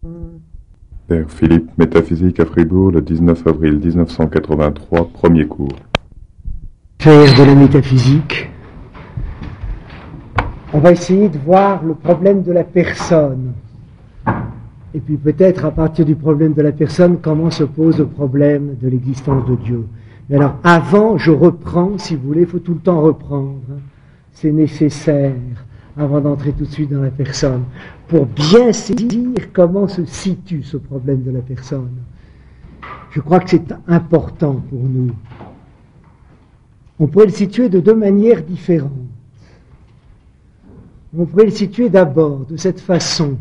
Père Philippe, métaphysique à Fribourg, le 19 avril 1983, premier cours. Faire de la métaphysique, on va essayer de voir le problème de la personne. Et puis peut-être à partir du problème de la personne, comment se pose le problème de l'existence de Dieu. Mais alors avant, je reprends, si vous voulez, il faut tout le temps reprendre. C'est nécessaire, avant d'entrer tout de suite dans la personne, pour bien saisir comment se situe ce problème de la personne. Je crois que c'est important pour nous. On pourrait le situer de deux manières différentes. On pourrait le situer d'abord de cette façon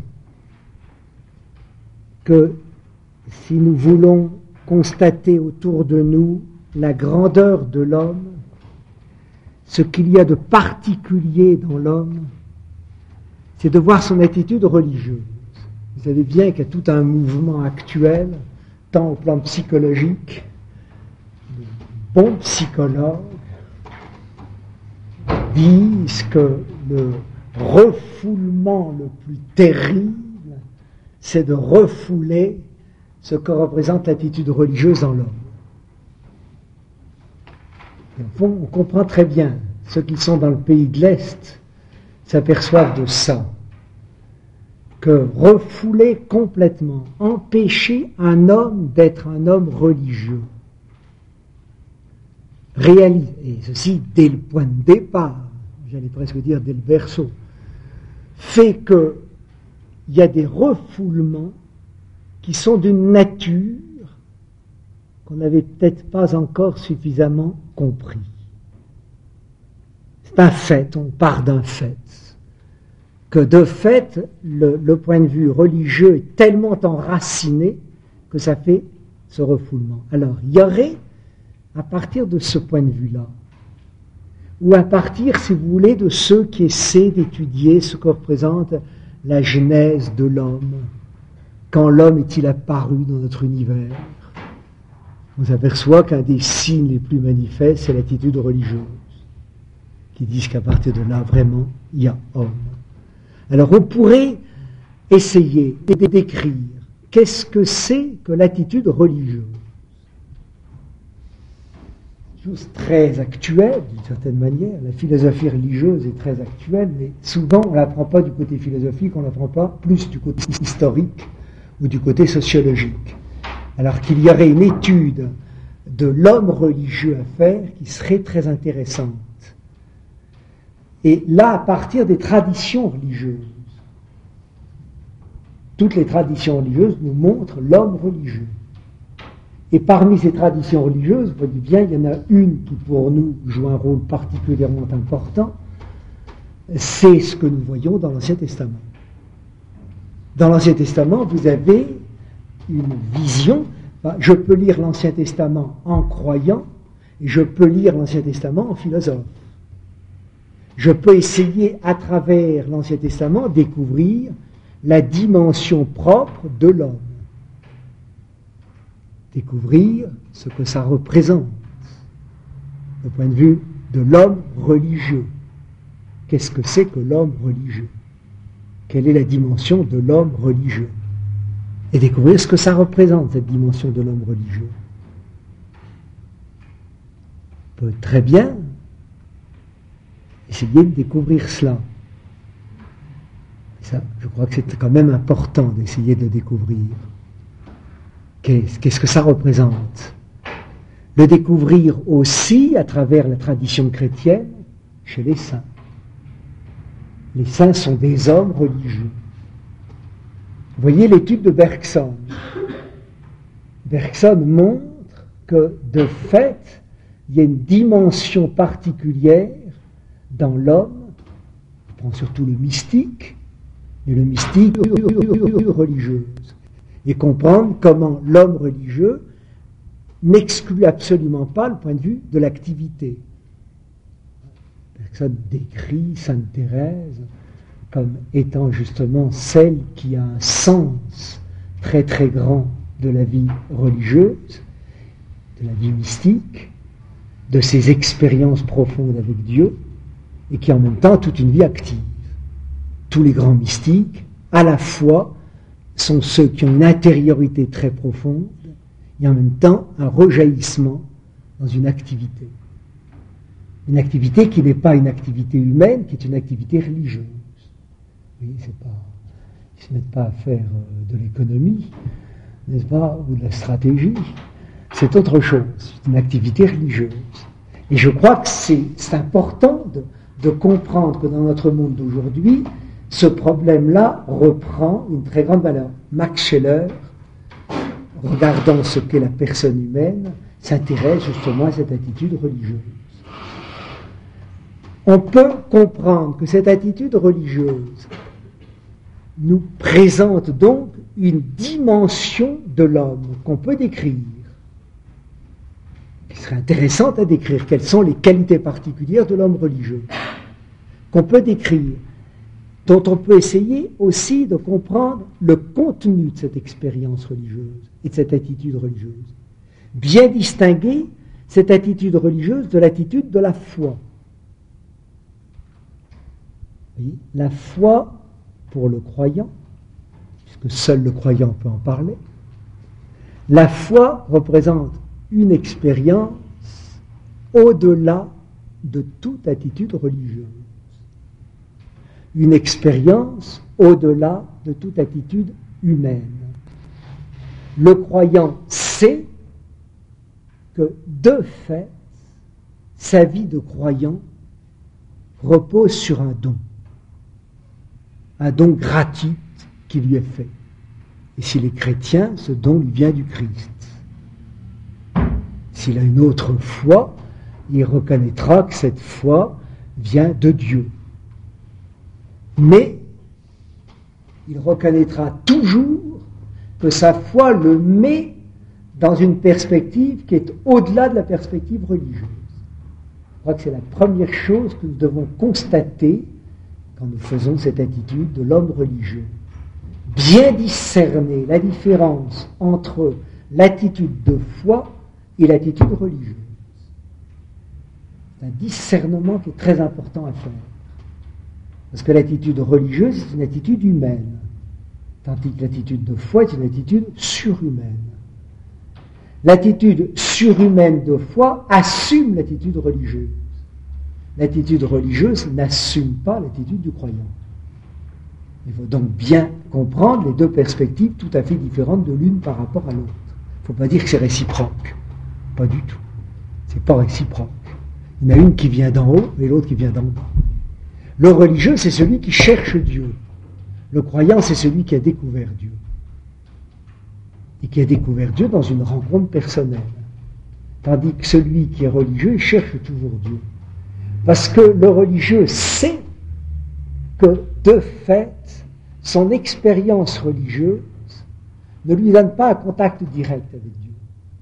que si nous voulons constater autour de nous la grandeur de l'homme, ce qu'il y a de particulier dans l'homme, c'est de voir son attitude religieuse. Vous savez bien qu'il y a tout un mouvement actuel, tant au plan psychologique, de bons psychologues disent que le refoulement le plus terrible, c'est de refouler ce que représente l'attitude religieuse dans l'homme. Au fond, on comprend très bien, ceux qui sont dans le pays de l'Est s'aperçoivent de ça, que refouler complètement, empêcher un homme d'être un homme religieux, réaliser, et ceci dès le point de départ, j'allais presque dire dès le berceau, fait que il y a des refoulements qui sont d'une nature qu'on n'avait peut-être pas encore suffisamment compris. C'est un fait, on part d'un fait, que de fait, le point de vue religieux est tellement enraciné que ça fait ce refoulement. Alors, il y aurait, à partir de ce point de vue-là, ou à partir, si vous voulez, de ceux qui essaient d'étudier ce que représente la genèse de l'homme, quand l'homme est-il apparu dans notre univers, on s'aperçoit qu'un des signes les plus manifestes, c'est l'attitude religieuse, qui disent qu'à partir de là, vraiment, il y a homme. Alors on pourrait essayer de décrire qu'est-ce que c'est que l'attitude religieuse. Chose très actuelle, d'une certaine manière. La philosophie religieuse est très actuelle, mais souvent on ne l'apprend pas du côté philosophique, on ne l'apprend pas plus du côté historique ou du côté sociologique. Alors qu'il y aurait une étude de l'homme religieux à faire qui serait très intéressante. Et là, à partir des traditions religieuses, toutes les traditions religieuses nous montrent l'homme religieux. Et parmi ces traditions religieuses, vous voyez bien, il y en a une qui pour nous joue un rôle particulièrement important, c'est ce que nous voyons dans l'Ancien Testament. Dans l'Ancien Testament, vous avez une vision. Je peux lire l'Ancien Testament en croyant, et je peux lire l'Ancien Testament en philosophe. Je peux essayer, à travers l'Ancien Testament, découvrir la dimension propre de l'homme. Découvrir ce que ça représente, du point de vue de l'homme religieux. Qu'est-ce que c'est que l'homme religieux? Quelle est la dimension de l'homme religieux? Et découvrir ce que ça représente, cette dimension de l'homme religieux. On peut très bien essayer de découvrir cela. Et ça, je crois que c'est quand même important d'essayer de le découvrir. Qu'est-ce que ça représente? Le découvrir aussi à travers la tradition chrétienne chez les saints. Les saints sont des hommes religieux. Vous voyez l'étude de Bergson. Bergson montre que, de fait, il y a une dimension particulière dans l'homme, on prend surtout le mystique, et le mystique religieuse. Et comprendre comment l'homme religieux n'exclut absolument pas le point de vue de l'activité. Bergson décrit Sainte Thérèse comme étant justement celle qui a un sens très très grand de la vie religieuse, de la vie mystique, de ses expériences profondes avec Dieu, et qui en même temps a toute une vie active. Tous les grands mystiques, à la fois, sont ceux qui ont une intériorité très profonde et en même temps un rejaillissement dans une activité. Une activité qui n'est pas une activité humaine, qui est une activité religieuse. Oui, c'est pas, ils ne se mettent pas à faire de l'économie, n'est-ce pas, ou de la stratégie. C'est autre chose, c'est une activité religieuse. Et je crois que c'est important de comprendre que dans notre monde d'aujourd'hui, ce problème-là reprend une très grande valeur. Max Scheler, regardant ce qu'est la personne humaine, s'intéresse justement à cette attitude religieuse. On peut comprendre que cette attitude religieuse nous présente donc une dimension de l'homme qu'on peut décrire, qui serait intéressante à décrire. Quelles sont les qualités particulières de l'homme religieux qu'on peut décrire, dont on peut essayer aussi de comprendre le contenu de cette expérience religieuse et de cette attitude religieuse. Bien distinguer cette attitude religieuse de l'attitude de la foi. Oui, la foi pour le croyant, puisque seul le croyant peut en parler, la foi représente une expérience au-delà de toute attitude religieuse. Une expérience au-delà de toute attitude humaine. Le croyant sait que, de fait, sa vie de croyant repose sur un don gratuit qui lui est fait. Et s'il est chrétien, ce don lui vient du Christ. S'il a une autre foi, il reconnaîtra que cette foi vient de Dieu. Mais il reconnaîtra toujours que sa foi le met dans une perspective qui est au-delà de la perspective religieuse. Je crois que c'est la première chose que nous devons constater quand nous faisons cette attitude de l'homme religieux. Bien discerner la différence entre l'attitude de foi et l'attitude religieuse. C'est un discernement qui est très important à faire. Parce que l'attitude religieuse est une attitude humaine, tandis que l'attitude de foi est une attitude surhumaine. L'attitude surhumaine de foi assume l'attitude religieuse. L'attitude religieuse n'assume pas l'attitude du croyant. Il faut donc bien comprendre les deux perspectives tout à fait différentes de l'une par rapport à l'autre. Il ne faut pas dire que c'est réciproque. Pas du tout. C'est pas réciproque. Il y en a une qui vient d'en haut et l'autre qui vient d'en bas. Le religieux, c'est celui qui cherche Dieu. Le croyant, c'est celui qui a découvert Dieu. Et qui a découvert Dieu dans une rencontre personnelle. Tandis que celui qui est religieux, il cherche toujours Dieu. Parce que le religieux sait que, de fait, son expérience religieuse ne lui donne pas un contact direct avec Dieu.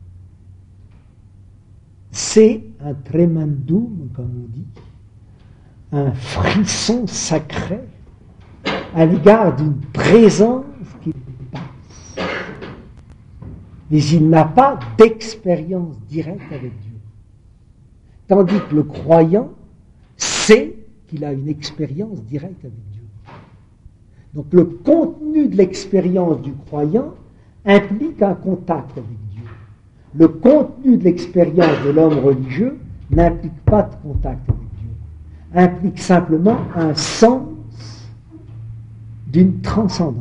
C'est un tremendum, comme on dit, un frisson sacré à l'égard d'une présence qui passe. Mais il n'a pas d'expérience directe avec Dieu. Tandis que le croyant sait qu'il a une expérience directe avec Dieu. Donc le contenu de l'expérience du croyant implique un contact avec Dieu. Le contenu de l'expérience de l'homme religieux n'implique pas de contact avec Dieu, implique simplement un sens d'une transcendance,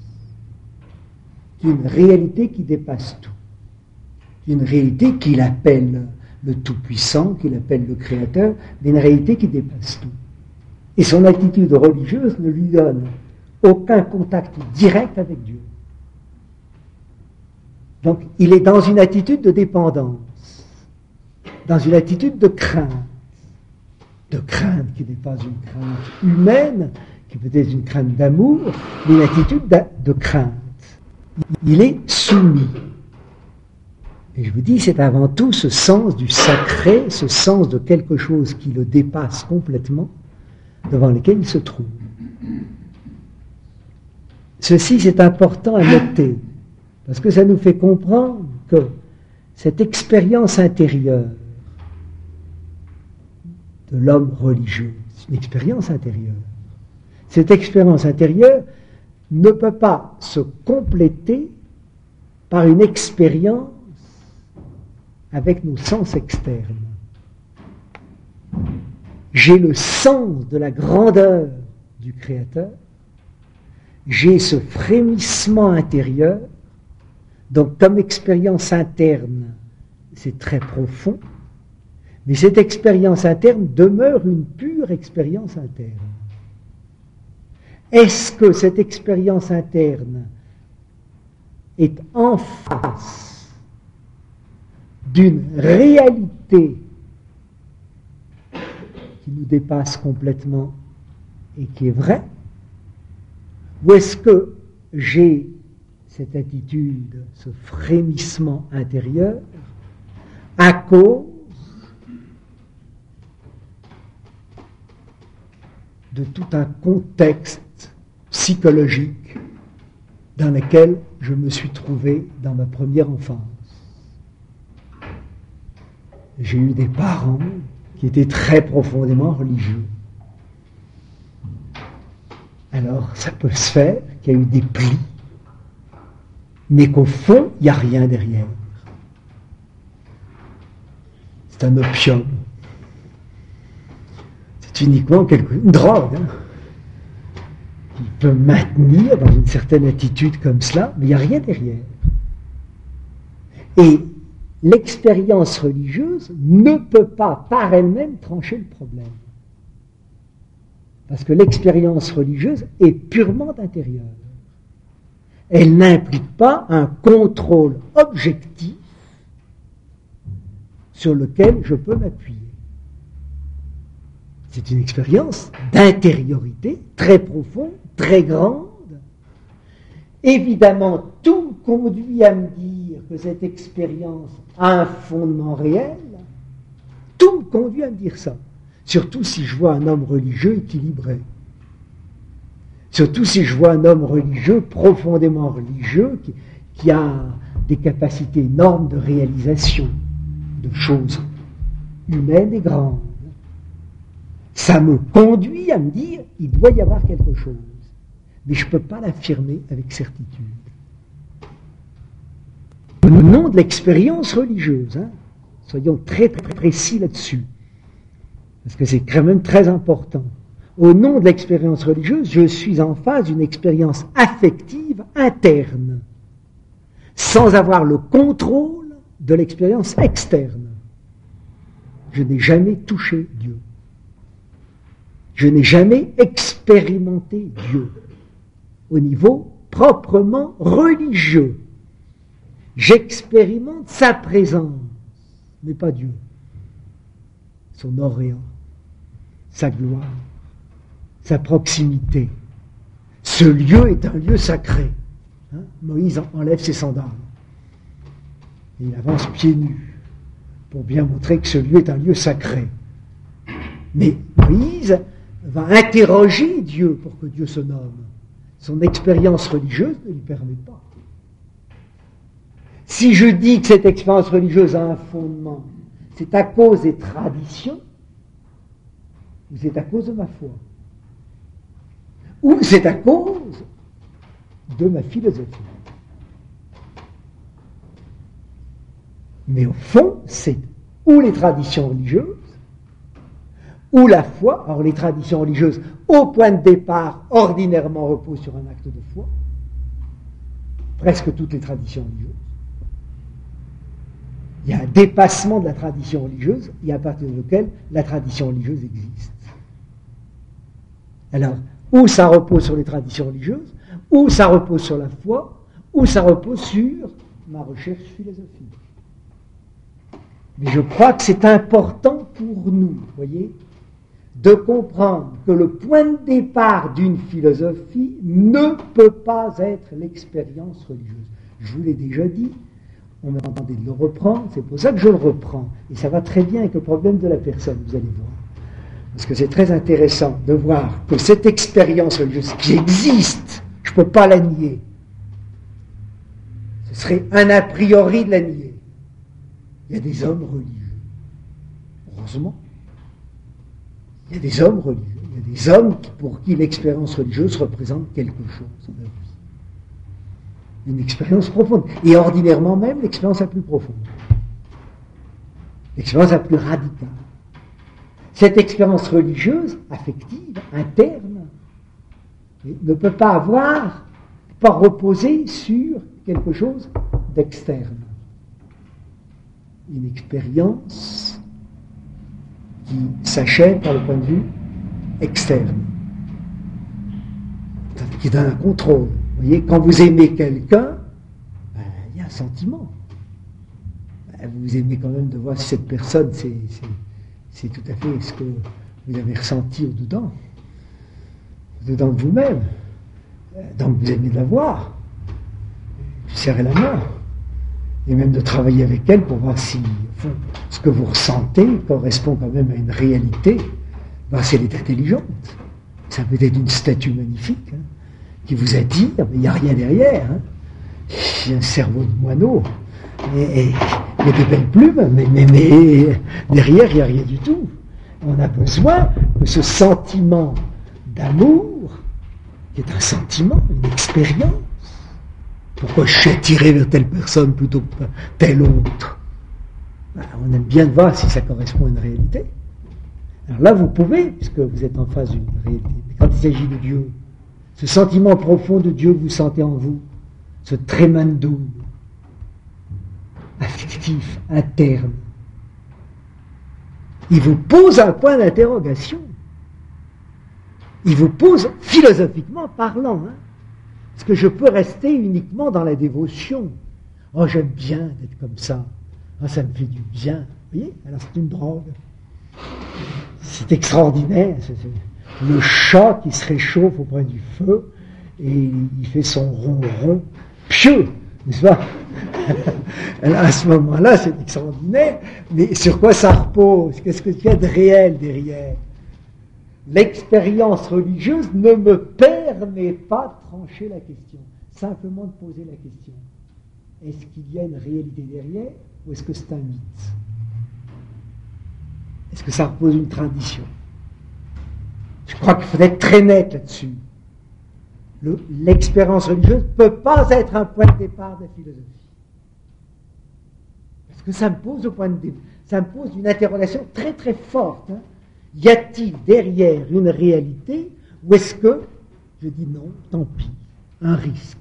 d'une réalité qui dépasse tout, d'une réalité qu'il appelle le Tout-Puissant, qu'il appelle le Créateur, mais une réalité qui dépasse tout. Et son attitude religieuse ne lui donne aucun contact direct avec Dieu. Donc, il est dans une attitude de dépendance, dans une attitude de crainte qui n'est pas une crainte humaine, qui peut être une crainte d'amour, mais une attitude de crainte. Il est soumis. Et je vous dis, c'est avant tout ce sens du sacré, ce sens de quelque chose qui le dépasse complètement, devant lequel il se trouve. Ceci, c'est important à noter, parce que ça nous fait comprendre que cette expérience intérieure de l'homme religieux, c'est une expérience intérieure. Cette expérience intérieure ne peut pas se compléter par une expérience avec nos sens externes. J'ai le sens de la grandeur du Créateur, j'ai ce frémissement intérieur, donc comme expérience interne, c'est très profond, mais cette expérience interne demeure une pure expérience interne. Est-ce que cette expérience interne est en face d'une réalité qui nous dépasse complètement et qui est vraie? Ou est-ce que j'ai cette attitude, ce frémissement intérieur, à cause de tout un contexte psychologique dans lequel je me suis trouvé dans ma première enfance? J'ai eu des parents qui étaient très profondément religieux. Alors, ça peut se faire qu'il y a eu des plis, mais qu'au fond, il n'y a rien derrière. C'est un opium. C'est uniquement une drogue, qui peut maintenir dans une certaine attitude comme cela, mais il n'y a rien derrière. Et l'expérience religieuse ne peut pas, par elle-même, trancher le problème. Parce que l'expérience religieuse est purement intérieure. Elle n'implique pas un contrôle objectif sur lequel je peux m'appuyer. C'est une expérience d'intériorité très profonde, très grande. Évidemment, tout conduit à me dire que cette expérience a un fondement réel. Tout me conduit à me dire ça. Surtout si je vois un homme religieux équilibré. Surtout si je vois un homme religieux, profondément religieux, qui a des capacités énormes de réalisation de choses humaines et grandes. Ça me conduit à me dire, il doit y avoir quelque chose. Mais je ne peux pas l'affirmer avec certitude. Au nom de l'expérience religieuse, soyons très, très précis là-dessus, parce que c'est quand même très important. Au nom de l'expérience religieuse, je suis en face d'une expérience affective interne, sans avoir le contrôle de l'expérience externe. Je n'ai jamais touché Dieu. Je n'ai jamais expérimenté Dieu au niveau proprement religieux. J'expérimente sa présence, mais pas Dieu. Son auréole, sa gloire, sa proximité. Ce lieu est un lieu sacré. Moïse enlève ses sandales. Et il avance pieds nus pour bien montrer que ce lieu est un lieu sacré. Mais Moïse va interroger Dieu pour que Dieu se nomme. Son expérience religieuse ne lui permet pas. Si je dis que cette expérience religieuse a un fondement, c'est à cause des traditions, ou c'est à cause de ma foi, ou c'est à cause de ma philosophie. Mais au fond, c'est ou les traditions religieuses, ou la foi. Alors les traditions religieuses, au point de départ, ordinairement reposent sur un acte de foi. Presque toutes les traditions religieuses. Il y a un dépassement de la tradition religieuse, et à partir duquel la tradition religieuse existe. Alors, ou ça repose sur les traditions religieuses, ou ça repose sur la foi, ou ça repose sur ma recherche philosophique. Mais je crois que c'est important pour nous, voyez, de comprendre que le point de départ d'une philosophie ne peut pas être l'expérience religieuse. Je vous l'ai déjà dit, on m'a demandé de le reprendre, c'est pour ça que je le reprends. Et ça va très bien avec le problème de la personne, vous allez voir. Parce que c'est très intéressant de voir que cette expérience religieuse qui existe, je ne peux pas la nier. Ce serait un a priori de la nier. Il y a des hommes religieux. Heureusement. Il y a des hommes religieux. Il Il y a des hommes pour qui l'expérience religieuse représente quelque chose dans leur vie. Une expérience profonde. Et ordinairement même, l'expérience la plus profonde. L'expérience la plus radicale. Cette expérience religieuse, affective, interne, ne peut pas reposer sur quelque chose d'externe. Une expérience qui s'achève par le point de vue externe, qui donne un contrôle. Vous voyez, quand vous aimez quelqu'un, il y a un sentiment. Vous aimez quand même de voir si cette personne, c'est tout à fait ce que vous avez ressenti au-dedans de vous-même. Donc vous aimez de la voir, puis serrer la main, et même de travailler avec elle pour voir si au fond, ce que vous ressentez correspond quand même à une réalité, si elle est intelligente. Ça peut être une statue magnifique, qui vous attire, mais il n'y a rien derrière. Il y a un cerveau de moineau, et de belles plumes, mais derrière, il n'y a rien du tout. On a besoin de ce sentiment d'amour, qui est un sentiment, une expérience. Pourquoi je suis attiré vers telle personne plutôt que telle autre? On aime bien voir si ça correspond à une réalité. Alors là, vous pouvez, puisque vous êtes en face d'une réalité. Mais quand il s'agit de Dieu, ce sentiment profond de Dieu que vous sentez en vous, ce tremendo affectif, interne, il vous pose un point d'interrogation. Il vous pose, philosophiquement parlant, est-ce que je peux rester uniquement dans la dévotion? Oh, j'aime bien d'être comme ça. Oh, ça me fait du bien. Vous voyez? Alors c'est une drogue. C'est extraordinaire. C'est le chat qui se réchauffe auprès du feu et il fait son ronron pieux, n'est-ce pas? Alors à ce moment-là, c'est extraordinaire. Mais sur quoi ça repose? Qu'est-ce qu'il y a de réel derrière? L'expérience religieuse ne me permet pas de trancher la question, simplement de poser la question. Est-ce qu'il y a une réalité derrière ou est-ce que c'est un mythe? Est-ce que ça repose une tradition? Je crois qu'il faut être très net là-dessus. L'expérience religieuse ne peut pas être un point de départ de la philosophie. Parce que ça me pose ça me pose une interrogation très très forte. Y a-t-il derrière une réalité ou est-ce que, je dis non, tant pis, un risque.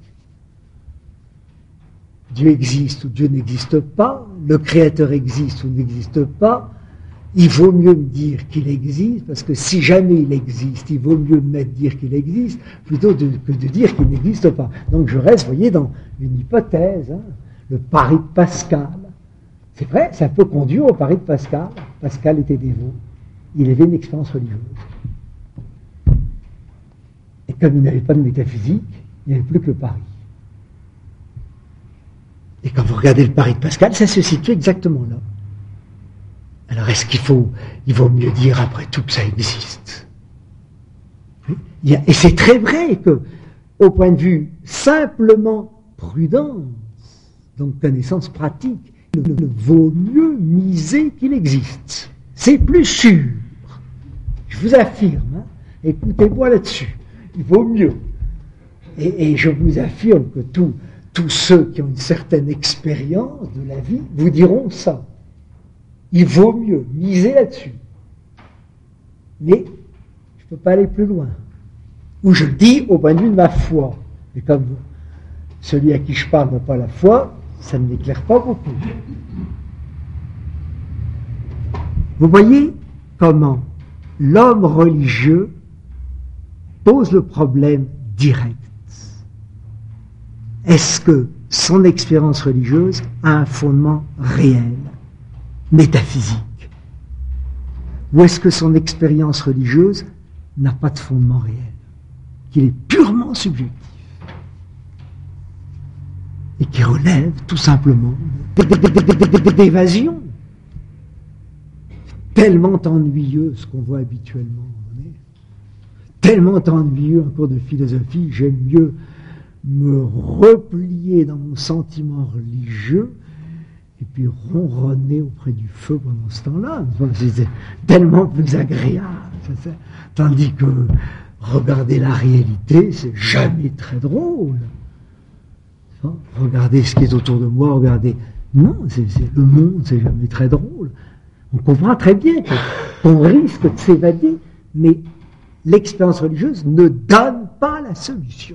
Dieu existe ou Dieu n'existe pas, le Créateur existe ou n'existe pas, il vaut mieux me dire qu'il existe, parce que si jamais il existe, il vaut mieux me dire qu'il existe, plutôt que de dire qu'il n'existe pas. Donc je reste, vous voyez, dans une hypothèse, le pari de Pascal. C'est vrai, ça peut conduire au pari de Pascal. Pascal était dévot. Il avait une expérience religieuse. Et comme il n'avait pas de métaphysique, il n'y avait plus que le pari. Et quand vous regardez le pari de Pascal, ça se situe exactement là. Alors est-ce il vaut mieux dire après tout que ça existe? Et c'est très vrai que, au point de vue simplement prudence, donc connaissance pratique, il vaut mieux miser qu'il existe. C'est plus sûr. Je vous affirme, écoutez-moi là-dessus, il vaut mieux. Et je vous affirme que tous ceux qui ont une certaine expérience de la vie vous diront ça. Il vaut mieux miser là-dessus. Mais je ne peux pas aller plus loin. Ou je le dis au point de vue de ma foi. Et comme celui à qui je parle n'a pas la foi, ça ne m'éclaire pas beaucoup. Vous voyez comment l'homme religieux pose le problème direct. Est-ce que son expérience religieuse a un fondement réel, métaphysique? Ou est-ce que son expérience religieuse n'a pas de fondement réel, qu'il est purement subjectif et qui relève tout simplement d'évasion tellement ennuyeux ce qu'on voit habituellement, tellement ennuyeux en cours de philosophie, j'aime mieux me replier dans mon sentiment religieux et puis ronronner auprès du feu pendant ce temps-là. C'est tellement plus agréable. Tandis que regarder la réalité, c'est jamais très drôle. Regarder ce qui est autour de moi, regarder... Non, c'est le monde, c'est jamais très drôle. On comprend très bien qu'on risque de s'évader, mais l'expérience religieuse ne donne pas la solution.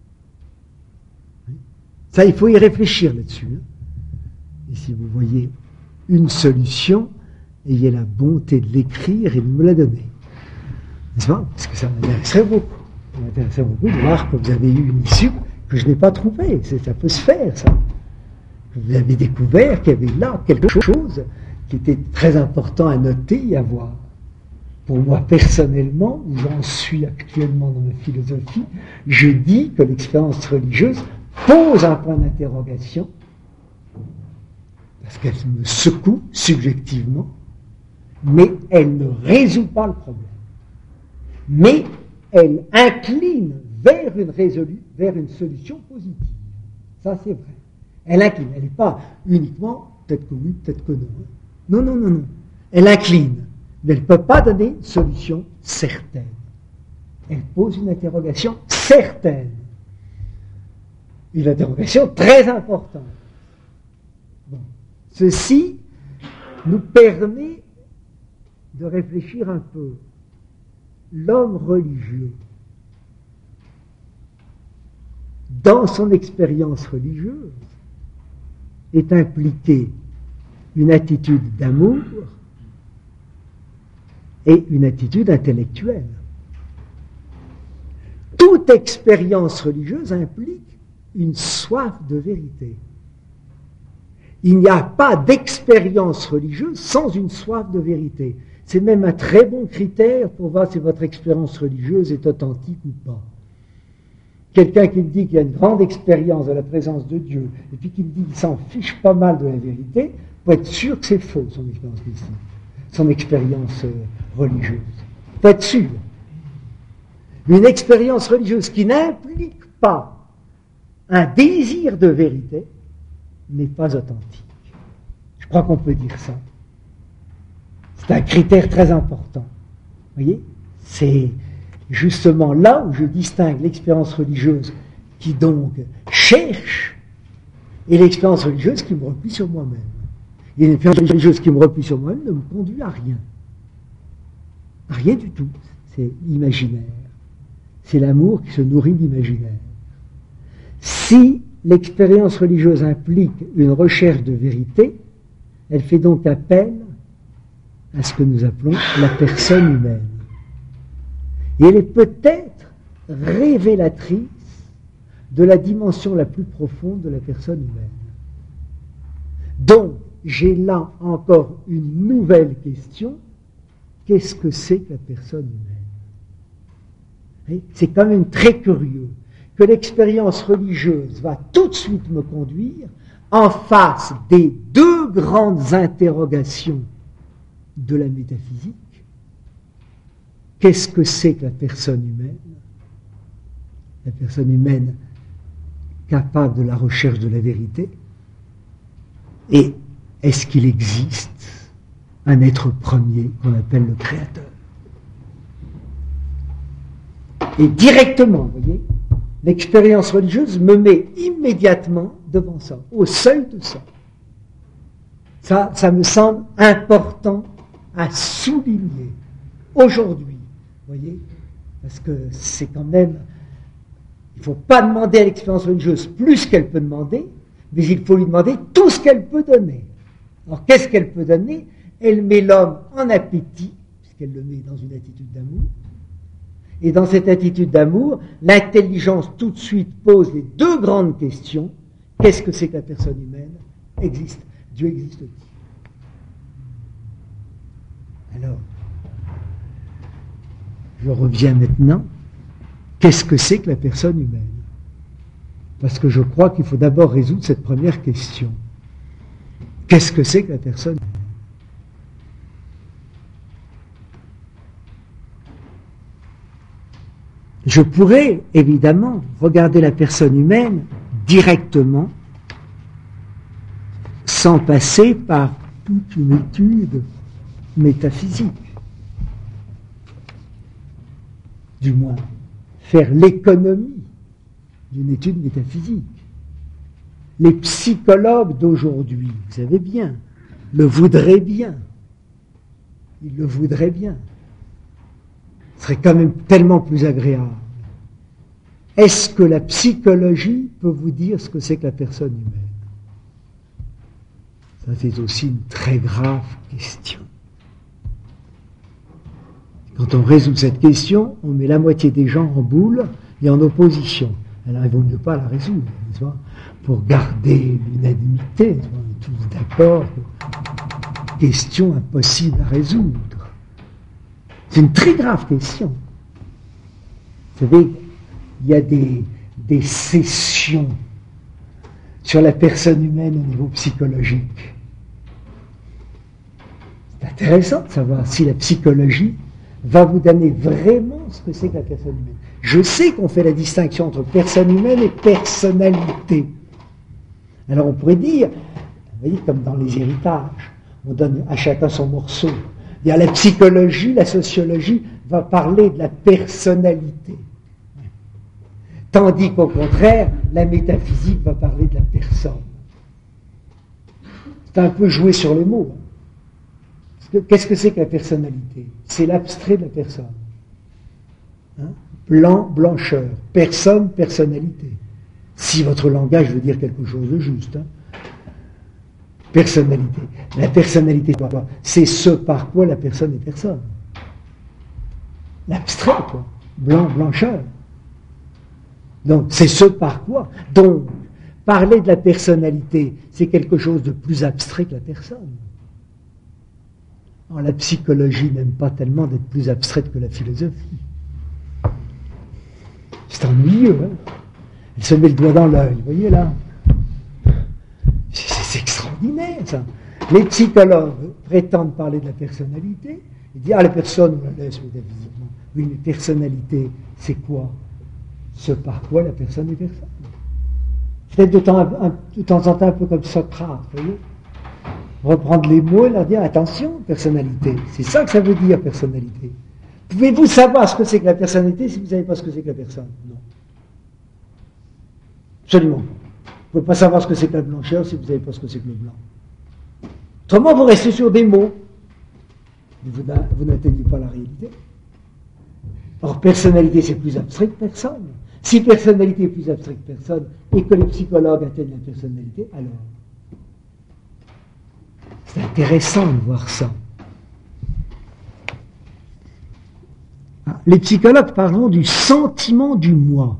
Ça, il faut y réfléchir là-dessus. Et si vous voyez une solution, ayez la bonté de l'écrire et de me la donner. N'est-ce pas? Parce que ça m'intéresserait beaucoup. Ça m'intéresserait beaucoup de voir que vous avez eu une issue que je n'ai pas trouvée. Ça peut se faire, ça. Que vous avez découvert qu'il y avait là quelque chose qui était très important à noter et à voir. Pour moi, personnellement, où j'en suis actuellement dans ma philosophie, je dis que l'expérience religieuse pose un point d'interrogation, parce qu'elle me secoue subjectivement, mais elle ne résout pas le problème. Mais elle incline vers une solution positive. Ça, c'est vrai. Elle incline. Elle n'est pas uniquement, peut-être que oui, peut-être que non. Non, non, non, non. Elle incline. Mais elle ne peut pas donner une solution certaine. Elle pose une interrogation certaine. Une interrogation très importante. Bon. Ceci nous permet de réfléchir un peu. L'homme religieux, dans son expérience religieuse, est impliqué une attitude d'amour et une attitude intellectuelle. Toute expérience religieuse implique une soif de vérité. Il n'y a pas d'expérience religieuse sans une soif de vérité. C'est même un très bon critère pour voir si votre expérience religieuse est authentique ou pas. Quelqu'un qui me dit qu'il a une grande expérience de la présence de Dieu, et puis qui me dit qu'il s'en fiche pas mal de la vérité, faut être sûr que c'est faux, son expérience mystique, son expérience religieuse. Faut être sûr. Une expérience religieuse qui n'implique pas un désir de vérité n'est pas authentique. Je crois qu'on peut dire ça. C'est un critère très important. Vous voyez? C'est justement là où je distingue l'expérience religieuse qui donc cherche et l'expérience religieuse qui me replie sur moi-même. Et l'expérience religieuse qui me replie sur moi-même ne me conduit à rien. À rien du tout. C'est imaginaire. C'est l'amour qui se nourrit d'imaginaire. Si l'expérience religieuse implique une recherche de vérité, elle fait donc appel à ce que nous appelons la personne humaine. Et elle est peut-être révélatrice de la dimension la plus profonde de la personne humaine. Donc, j'ai là encore une nouvelle question. Qu'est-ce que c'est que la personne humaine? C'est quand même très curieux que l'expérience religieuse va tout de suite me conduire en face des deux grandes interrogations de la métaphysique. Qu'est-ce que c'est que la personne humaine? La personne humaine capable de la recherche de la vérité? Et est-ce qu'il existe un être premier qu'on appelle le Créateur? Et directement, vous voyez, l'expérience religieuse me met immédiatement devant ça, au seuil de ça. Ça me semble important à souligner aujourd'hui, vous voyez, parce que c'est quand même, il ne faut pas demander à l'expérience religieuse plus qu'elle peut demander, mais il faut lui demander tout ce qu'elle peut donner. Alors qu'est-ce qu'elle peut donner? Elle met l'homme en appétit, puisqu'elle le met dans une attitude d'amour, et dans cette attitude d'amour, l'intelligence tout de suite pose les deux grandes questions. Qu'est-ce que c'est que la personne humaine? Existe. Dieu existe-t-il? Alors, je reviens maintenant. Qu'est-ce que c'est que la personne humaine? Parce que je crois qu'il faut d'abord résoudre cette première question. Qu'est-ce que c'est que la personne humaine? Je pourrais, évidemment, regarder la personne humaine directement, sans passer par toute une étude métaphysique. du moins faire l'économie d'une étude métaphysique. Les psychologues d'aujourd'hui, vous savez bien, le voudraient bien. Ils le voudraient bien. Ce serait quand même tellement plus agréable. Est-ce que la psychologie peut vous dire ce que c'est que la personne humaine? Ça, c'est aussi une très grave question. Quand on résout cette question, on met la moitié des gens en boule et en opposition. Alors, il vaut mieux pas la résoudre, n'est-ce pas? Pour garder l'unanimité, on est tous d'accord. Question impossible à résoudre. C'est une très grave question. Vous savez, il y a des sessions sur la personne humaine au niveau psychologique. C'est intéressant de savoir si la psychologie va vous donner vraiment ce que c'est que la personne humaine. Je sais qu'on fait la distinction entre personne humaine et personnalité. Alors on pourrait dire, vous voyez, comme dans les héritages, on donne à chacun son morceau. Il y a la psychologie, la sociologie va parler de la personnalité. Tandis qu'au contraire, la métaphysique va parler de la personne. C'est un peu jouer sur les mots. Qu'est-ce que c'est que la personnalité? C'est l'abstrait de la personne. Hein? Blanc, blancheur. Personne, personnalité. Si votre langage veut dire quelque chose de juste. Hein? Personnalité. La personnalité, quoi? C'est ce par quoi la personne est personne. L'abstrait, quoi. Blanc, blancheur. Donc, c'est ce par quoi. Donc, parler de la personnalité, c'est quelque chose de plus abstrait que la personne. Alors, la psychologie n'aime pas tellement d'être plus abstraite que la philosophie. C'est ennuyeux, hein. Elle se met le doigt dans l'œil, vous voyez là. C'est extraordinaire, ça. Les psychologues prétendent parler de la personnalité. Ils disent, la personne, on la laisse métaphysiquement. Oui, mais personnalité, c'est quoi? Ce par quoi la personne est personne. Peut-être de temps en temps un peu comme Socrate, vous voyez. Reprendre les mots et leur dire, attention, personnalité. C'est ça que ça veut dire, personnalité. Pouvez-vous savoir ce que c'est que la personnalité si vous ne savez pas ce que c'est que la personne? Non. Absolument. Vous ne pouvez pas savoir ce que c'est que la blancheur si vous ne savez pas ce que c'est que le blanc. Autrement, vous restez sur des mots. Vous n'atteignez pas la réalité. Or, personnalité, c'est plus abstrait que personne. Si personnalité est plus abstrait que personne, et que les psychologues atteignent la personnalité, alors, c'est intéressant de voir ça. Les psychologues parleront du sentiment du moi.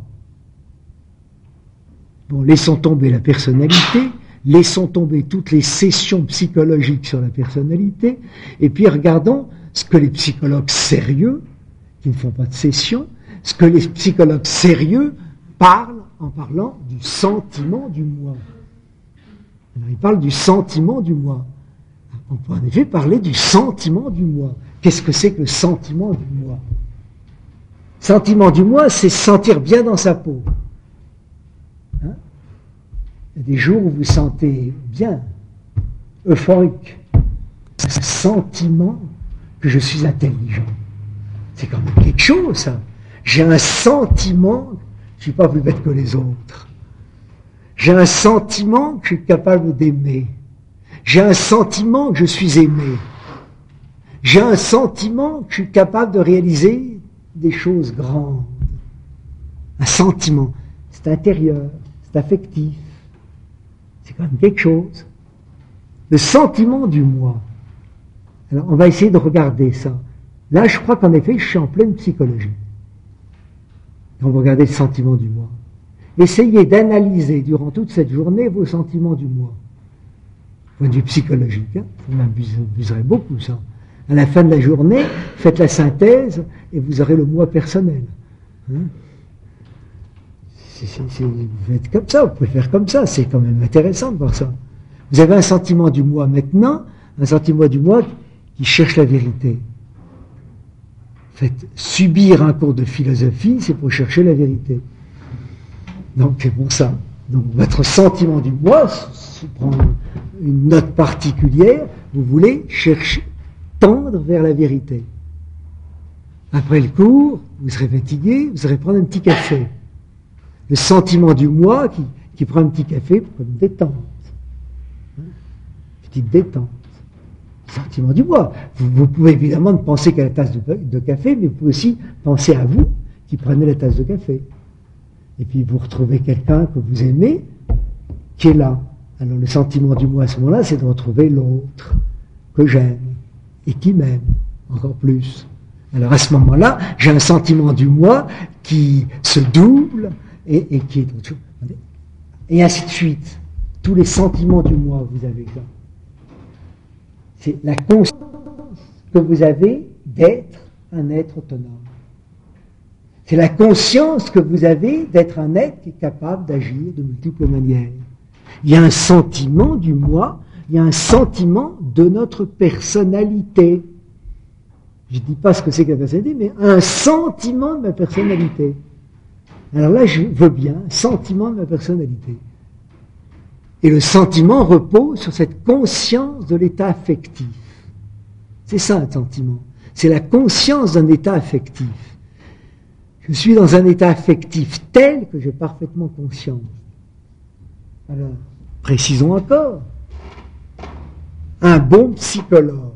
Bon, laissons tomber la personnalité, laissons tomber toutes les sessions psychologiques sur la personnalité, et puis regardons ce que les psychologues sérieux, qui ne font pas de session, ce que les psychologues sérieux parlent en parlant du sentiment du moi. Alors, ils parlent du sentiment du moi. On peut en effet parler du sentiment du moi. Qu'est-ce que c'est que le sentiment du moi? Sentiment du moi, c'est se sentir bien dans sa peau. Hein? Il y a des jours où vous vous sentez bien, euphorique. C'est un sentiment que je suis intelligent. C'est quand même quelque chose, ça. J'ai un sentiment que je ne suis pas plus bête que les autres. J'ai un sentiment que je suis capable d'aimer. J'ai un sentiment que je suis aimé. J'ai un sentiment que je suis capable de réaliser des choses grandes. Un sentiment. C'est intérieur, c'est affectif. C'est quand même quelque chose. Le sentiment du moi. Alors, on va essayer de regarder ça. Là, je crois qu'en effet, je suis en pleine psychologie. On va regarder le sentiment du moi. Essayez d'analyser durant toute cette journée vos sentiments du moi. Point de vue psychologique, hein, ça m'abuserait beaucoup, ça. À la fin de la journée, faites la synthèse et vous aurez le moi personnel. Hein. Vous faites comme ça, vous pouvez faire comme ça, c'est quand même intéressant de voir ça. Vous avez un sentiment du moi maintenant, un sentiment du moi qui cherche la vérité. Faites subir un cours de philosophie, c'est pour chercher la vérité. Donc c'est pour ça. Donc votre sentiment du moi, se prend une note particulière, vous voulez chercher, tendre vers la vérité. Après le cours, vous serez fatigué, vous allez prendre un petit café. Le sentiment du moi qui prend un petit café pour une détente. Petite détente. Le sentiment du moi. Vous pouvez évidemment ne penser qu'à la tasse de café, mais vous pouvez aussi penser à vous qui prenez la tasse de café. Et puis vous retrouvez quelqu'un que vous aimez qui est là. Alors le sentiment du moi à ce moment-là, c'est de retrouver l'autre que j'aime et qui m'aime encore plus. Alors à ce moment-là, j'ai un sentiment du moi qui se double et qui est autre chose. Et ainsi de suite. Tous les sentiments du moi, vous avez ça. C'est la conscience que vous avez d'être un être autonome. C'est la conscience que vous avez d'être un être qui est capable d'agir de multiples manières. Il y a un sentiment du moi, il y a un sentiment de notre personnalité. Je ne dis pas ce que c'est que la personnalité, mais un sentiment de ma personnalité. Alors là, je veux bien un sentiment de ma personnalité. Et le sentiment repose sur cette conscience de l'état affectif. C'est ça un sentiment. C'est la conscience d'un état affectif. Je suis dans un état affectif tel que j'ai parfaitement conscience. Alors, précisons encore. Un bon psychologue,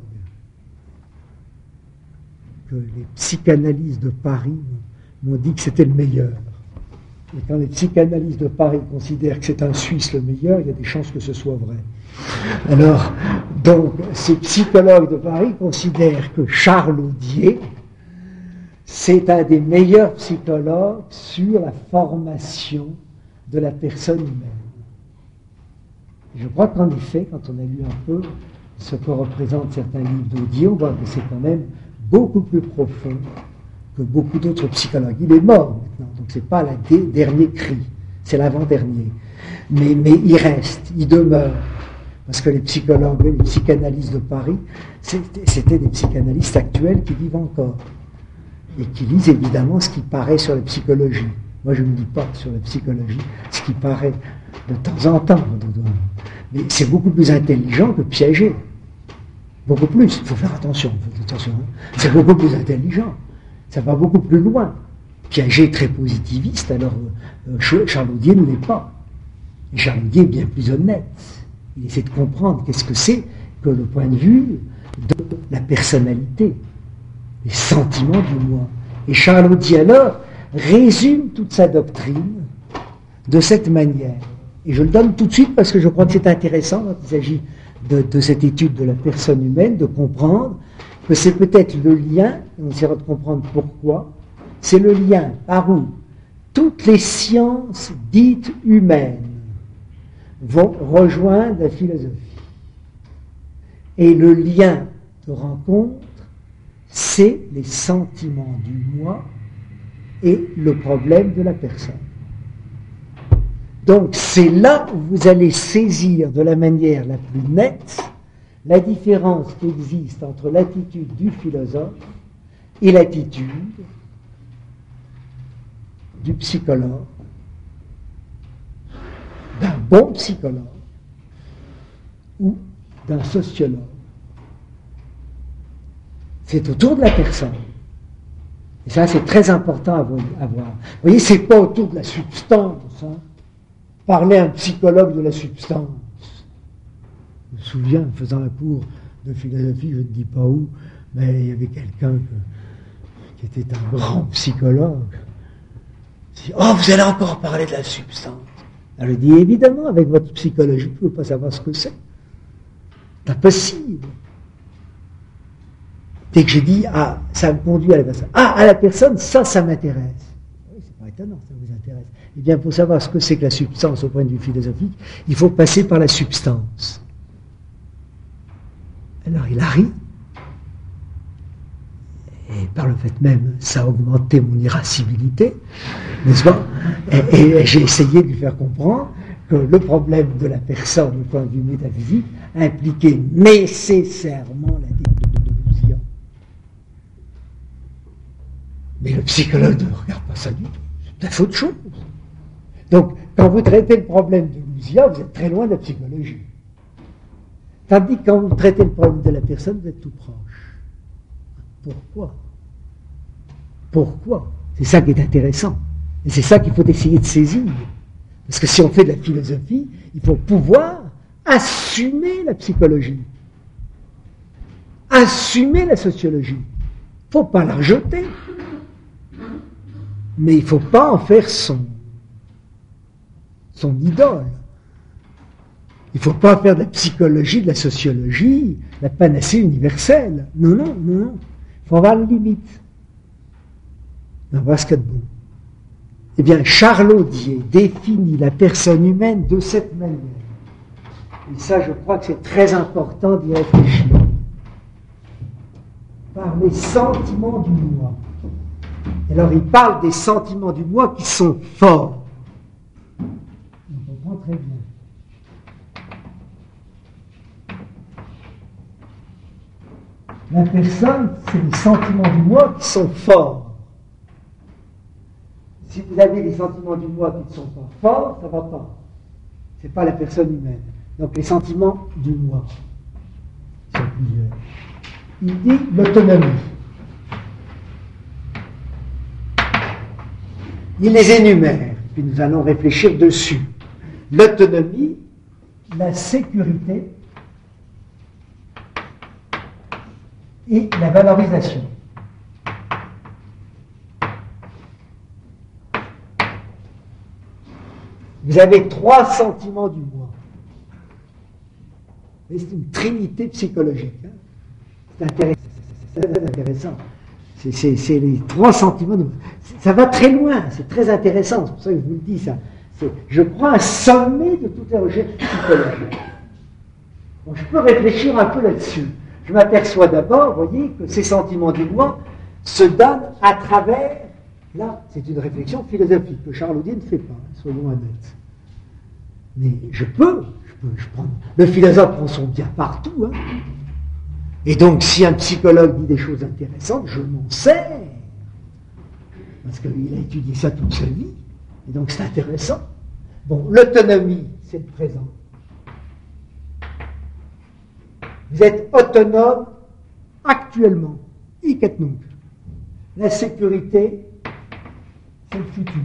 que les psychanalystes de Paris m'ont dit que c'était le meilleur. Et quand les psychanalystes de Paris considèrent que c'est un Suisse le meilleur, il y a des chances que ce soit vrai. Alors, donc, ces psychologues de Paris considèrent que Charles Audier, c'est un des meilleurs psychologues sur la formation de la personne humaine. Je crois qu'en effet, quand on a lu un peu ce que représentent certains livres d'Audier, on voit que c'est quand même beaucoup plus profond que beaucoup d'autres psychologues. Il est mort maintenant, donc c'est pas le dernier cri, c'est l'avant-dernier. Mais il reste, il demeure, parce que les psychologues, les psychanalystes de Paris, c'était des psychanalystes actuels qui vivent encore, et qui lisent évidemment ce qui paraît sur la psychologie. Moi je ne lis pas sur la psychologie ce qui paraît de temps en temps, mais c'est beaucoup plus intelligent que Piaget. Beaucoup plus, il faut faire attention, c'est beaucoup plus intelligent. Ça va beaucoup plus loin. Piaget est très positiviste, alors Charles Audier ne l'est pas. Et Charles Audier est bien plus honnête. Il essaie de comprendre qu'est-ce que c'est que le point de vue de la personnalité, les sentiments du moi. Et Charles Audier, alors, résume toute sa doctrine de cette manière. Et je le donne tout de suite parce que je crois que c'est intéressant quand il s'agit de cette étude de la personne humaine, de comprendre que c'est peut-être le lien, on essaiera de comprendre pourquoi, c'est le lien par où toutes les sciences dites humaines vont rejoindre la philosophie. Et le lien de rencontre, c'est les sentiments du moi et le problème de la personne. Donc c'est là où vous allez saisir de la manière la plus nette la différence qui existe entre l'attitude du philosophe et l'attitude du psychologue, d'un bon psychologue ou d'un sociologue. C'est autour de la personne. Et ça, c'est très important à voir. Vous voyez, c'est pas autour de la substance. Parler à un psychologue de la substance. Je me souviens, en faisant un cours de philosophie, je ne dis pas où, mais il y avait quelqu'un qui était un grand psychologue. Il dit, oh, vous allez encore parler de la substance. Alors, je dis, évidemment, avec votre psychologie, vous ne pouvez pas savoir ce que c'est. C'est impossible. Dès que j'ai dit, ah, ça me conduit à la personne. Ah, à la personne, ça m'intéresse. Oui, c'est pas étonnant, ça vous intéresse. Eh bien, pour savoir ce que c'est que la substance au point de vue philosophique, il faut passer par la substance. Alors il a ri, et par le fait même, ça a augmenté mon irascibilité, n'est-ce pas? Et j'ai essayé de lui faire comprendre que le problème de la personne au point de vue métaphysique impliquait nécessairement la découverte de Louzia. Mais le psychologue ne regarde pas ça du tout, c'est tout à fait autre chose. Donc, quand vous traitez le problème de Louzia, vous êtes très loin de la psychologie. Tandis que quand vous traitez le problème de la personne, vous êtes tout proche. Pourquoi? Pourquoi? C'est ça qui est intéressant. Et c'est ça qu'il faut essayer de saisir. Parce que si on fait de la philosophie, il faut pouvoir assumer la psychologie, assumer la sociologie. Il ne faut pas la rejeter. Mais il ne faut pas en faire son idole. Il ne faut pas faire de la psychologie, de la sociologie, la panacée universelle. Non, non, non, non. Il faut avoir une limite. On va voir ce qu'il y a de bon. Eh bien, Charles Odier définit la personne humaine de cette manière. Et ça, je crois que c'est très important d'y réfléchir. Par les sentiments du moi. Alors, il parle des sentiments du moi qui sont forts. On comprend très bien. La personne, c'est les sentiments du moi qui sont forts. Si vous avez des sentiments du moi qui ne sont pas forts, ça ne va pas. Ce n'est pas la personne humaine. Donc les sentiments du moi sont plusieurs. Il dit l'autonomie. Il les énumère, puis nous allons réfléchir dessus. L'autonomie, la sécurité et la valorisation. Vous avez 3 sentiments du moi. C'est une trinité psychologique. Hein. C'est intéressant. C'est les 3 sentiments du moi. Ça va très loin, c'est très intéressant. C'est pour ça que je vous le dis. Ça. Je crois un sommet de toutes les recherches psychologiques. Bon, je peux réfléchir un peu là-dessus. Je m'aperçois d'abord, vous voyez, que ces sentiments du moi se donnent à travers, là, c'est une réflexion philosophique que Charles Odier ne fait pas, hein, soyons honnêtes. Mais je prends, le philosophe prend son bien partout, hein. Et donc, si un psychologue dit des choses intéressantes, je m'en sers, parce qu'il a étudié ça toute sa vie, et donc c'est intéressant. Bon, l'autonomie, c'est le présent. Vous êtes autonome actuellement, hic et nunc. La sécurité, c'est le futur.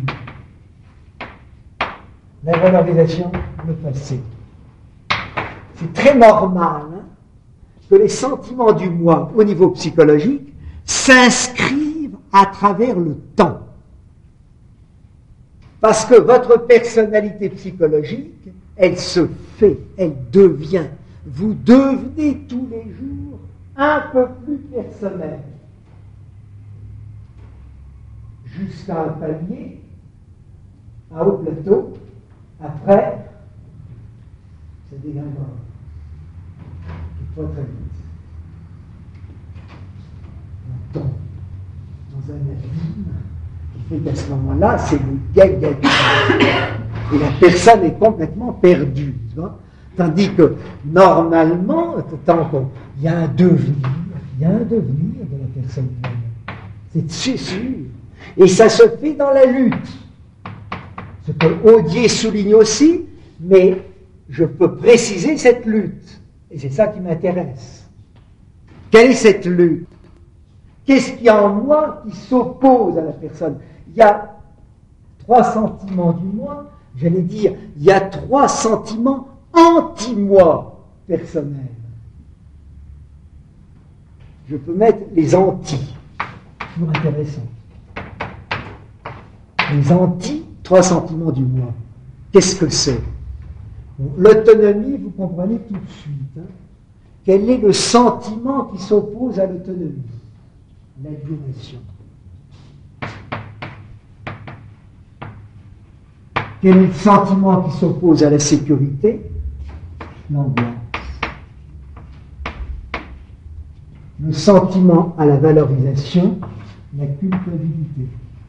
La valorisation, le passé. C'est très normal hein, que les sentiments du moi au niveau psychologique s'inscrivent à travers le temps. Parce que votre personnalité psychologique, elle se fait, elle devient. Vous devenez tous les jours un peu plus personnel. Jusqu'à un palier, un haut plateau, après, ça dégringole. Il faut très vite. On tombe dans un abîme qui fait qu'à ce moment-là, c'est le gagadou. Et la personne est complètement perdue. Tu vois. Tandis que, normalement, il y a un devenir de la personne humaine. C'est sûr. Et ça se fait dans la lutte. Ce que Odier souligne aussi, mais je peux préciser cette lutte. Et c'est ça qui m'intéresse. Quelle est cette lutte? Qu'est-ce qu'il y a en moi qui s'oppose à la personne? Il y a 3 sentiments du moi, j'allais dire, il y a 3 sentiments anti-moi personnels. Je peux mettre les anti. Toujours intéressant. Les anti, 3 sentiments du moi. Qu'est-ce que c'est? Bon, l'autonomie, vous comprenez tout de suite. Hein. Quel est le sentiment qui s'oppose à l'autonomie? L'aliénation. Quel est le sentiment qui s'oppose à la sécurité? L'angoisse. Le sentiment à la valorisation, la culpabilité.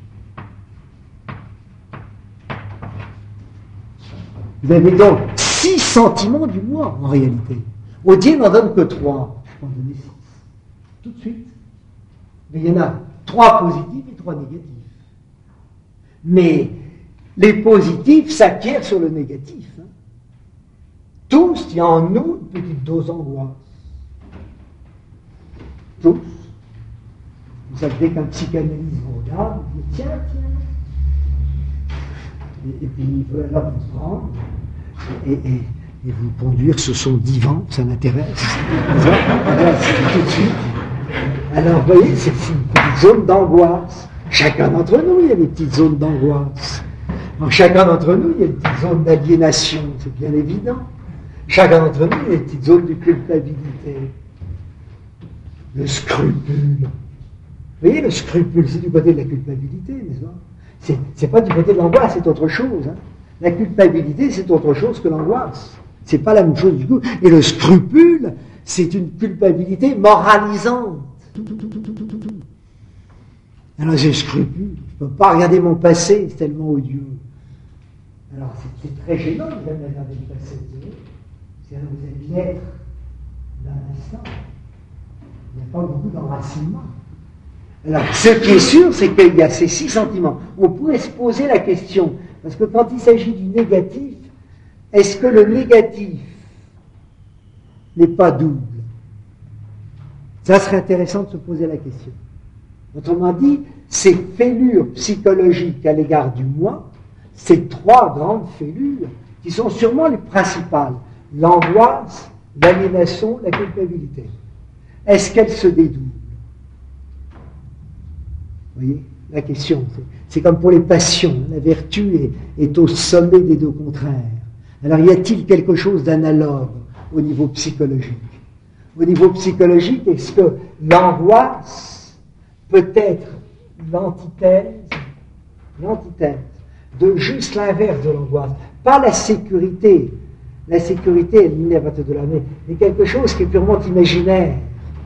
Vous avez donc 6 sentiments du moi, en réalité. Odier n'en donne que 3. Je peux en donner 6. Tout de suite. Mais il y en a 3 positifs et 3 négatifs. Mais les positifs s'acquièrent sur le négatif. Hein. Tous, il y a en nous une petite dose d'angoisse. Tous. Vous savez, dès qu'un psychanalyste vous regarde, il dit tiens. Et puis il veut alors vous prendre et vous conduire sur son divan, ça m'intéresse. Tout de suite. Alors vous voyez, c'est une petite zone d'angoisse. Chacun d'entre nous, il y a des petites zones d'angoisse. Dans chacun d'entre nous, il y a des petites zones d'aliénation, c'est bien évident. Chacun d'entre nous, il y a des petites zones de culpabilité. Le scrupule. Vous voyez, le scrupule, c'est du côté de la culpabilité, n'est-ce pas? C'est pas du côté de l'angoisse, c'est autre chose. Hein. La culpabilité, c'est autre chose que l'angoisse. C'est pas la même chose du tout. Et le scrupule, c'est une culpabilité moralisante. Alors j'ai scrupule, je ne peux pas regarder mon passé, c'est tellement odieux. Alors c'est très gênant de regarder le passé, vous savez. C'est vous êtes l'être d'un instant. Il n'y a pas beaucoup d'enracinement. Alors, ce qui est sûr, c'est qu'il y a ces 6 sentiments. On pourrait se poser la question, parce que quand il s'agit du négatif, est-ce que le négatif n'est pas double? Ça serait intéressant de se poser la question. Autrement dit, ces fêlures psychologiques à l'égard du moi, ces 3 grandes fêlures, qui sont sûrement les principales, l'angoisse, l'aliénation, la culpabilité, est-ce qu'elles se dédoublent? Vous voyez, la question, c'est comme pour les passions, la vertu est au sommet des 2 contraires. Alors y a-t-il quelque chose d'analogue au niveau psychologique? Au niveau psychologique, est-ce que l'angoisse peut être l'antithèse de juste l'inverse de l'angoisse? Pas la sécurité. La sécurité, elle n'est pas de là, mais quelque chose qui est purement imaginaire.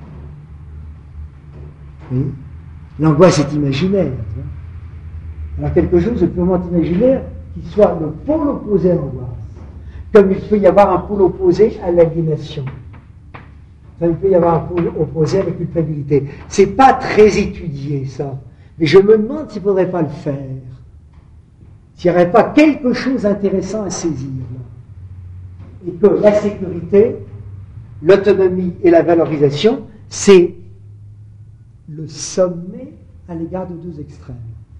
Oui. L'angoisse est imaginaire. Alors quelque chose de purement imaginaire qui soit le pôle opposé à l'angoisse. Comme il peut y avoir un pôle opposé à l'aliénation. Comme il peut y avoir un pôle opposé à la culpabilité. C'est pas très étudié, ça. Mais je me demande s'il ne faudrait pas le faire. S'il n'y aurait pas quelque chose d'intéressant à saisir. Et que la sécurité, l'autonomie et la valorisation, c'est le sommet à l'égard de 2 extrêmes.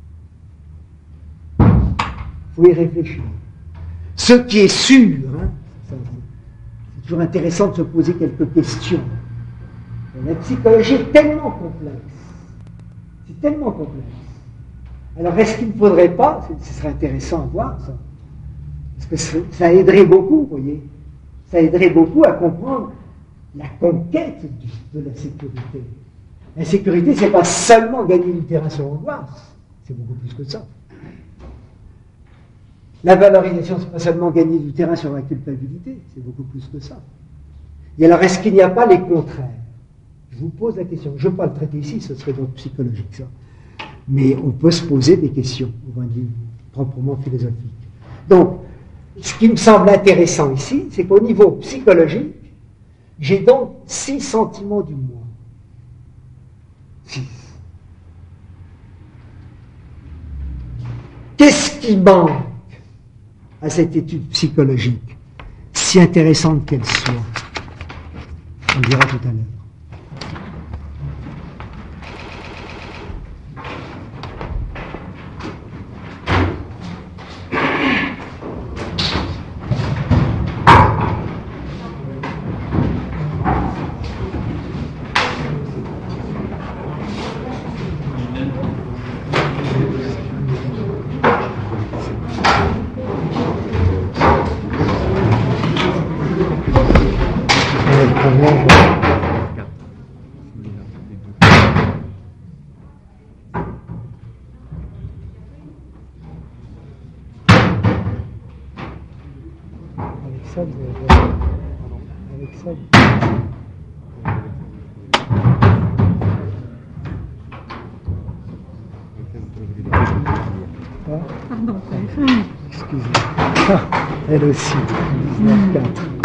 Il faut y réfléchir. Ce qui est sûr, hein, c'est toujours intéressant de se poser quelques questions. La psychologie est tellement complexe. C'est tellement complexe. Alors est-ce qu'il ne faudrait pas, ce serait intéressant à voir ça, parce que ça aiderait beaucoup, vous voyez, ça aiderait beaucoup à comprendre la conquête de la sécurité. La sécurité, c'est pas seulement gagner du terrain sur l'angoisse, c'est beaucoup plus que ça. La valorisation, c'est pas seulement gagner du terrain sur la culpabilité, c'est beaucoup plus que ça. Et alors, est-ce qu'il n'y a pas les contraires? Je vous pose la question. Je ne veux pas le traiter ici, ce serait donc psychologique, ça. Mais on peut se poser des questions, au point de vue proprement philosophique. Donc, ce qui me semble intéressant ici, c'est qu'au niveau psychologique, j'ai donc 6 sentiments du moi. 6. Qu'est-ce qui manque à cette étude psychologique, si intéressante qu'elle soit? On le dira tout à l'heure. Pardon. Excusez-moi. Elle aussi. 19,4.